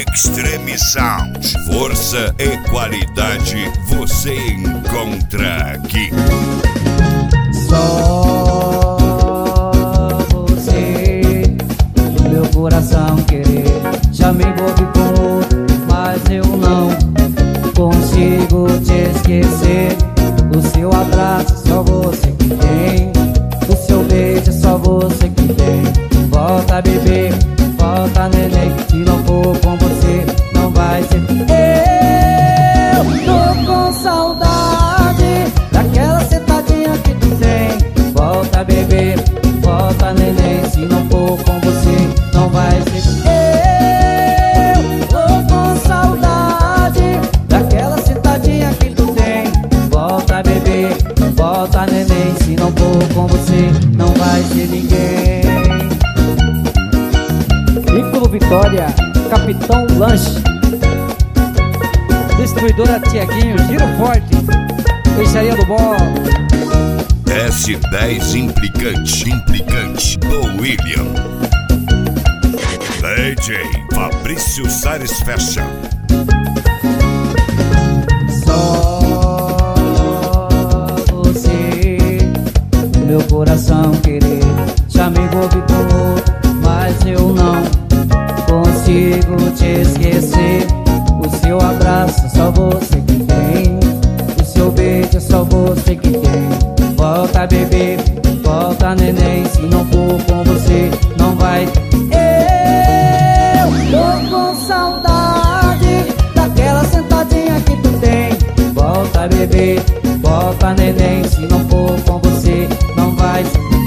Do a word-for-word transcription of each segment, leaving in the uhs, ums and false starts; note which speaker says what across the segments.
Speaker 1: Extreme Sound. Força e qualidade você encontra aqui.
Speaker 2: Só você, meu coração querer. Já me envolvi com outro, mas eu não consigo te esquecer. O seu abraço só você que tem, o seu beijo só você que tem. Volta bebê, volta neném, se não for com você não vai ser. Eu tô com saudade daquela sentadinha que tu tem. Volta bebê, volta neném, se não for com você não vai ser. Eu tô com saudade daquela sentadinha que tu tem. Volta bebê, volta neném, se não for com você não vai ser ninguém. Piccolo Vitória, Capitão Lanche, distribuidora Tiaguinho, Giro Forte, Peixaria do Bó,
Speaker 1: S dez Implicante, Implicante do William, D J Fabrício Sares Fashion.
Speaker 2: Só você, meu coração querer. Já me envolvi com outro, mas eu não consigo te esquecer. O seu abraço só você que tem, o seu beijo só você que tem. Volta bebê, volta neném, se não for com você não vai. Eu tô com saudade daquela sentadinha que tu tem. Volta bebê, volta neném, se não for com você não vai.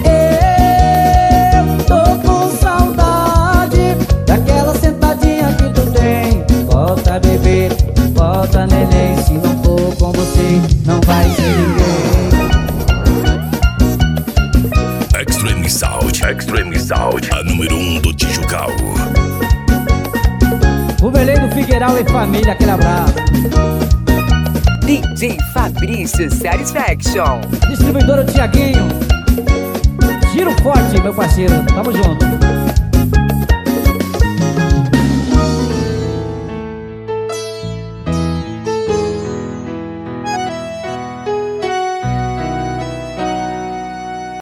Speaker 2: Eu tô com saudade daquela sentadinha que tu tem. Volta bebê, volta neném, se não for com você não vai ser ninguém.
Speaker 1: Extreme Sound, Extreme Sound, a número um do Tijucal.
Speaker 2: O Belém do Figueiral e família, aquele abraço.
Speaker 3: D J Fabrício Satisfaction,
Speaker 2: Distribuidora Tiaguinho, Giro Forte, meu parceiro, tamo junto.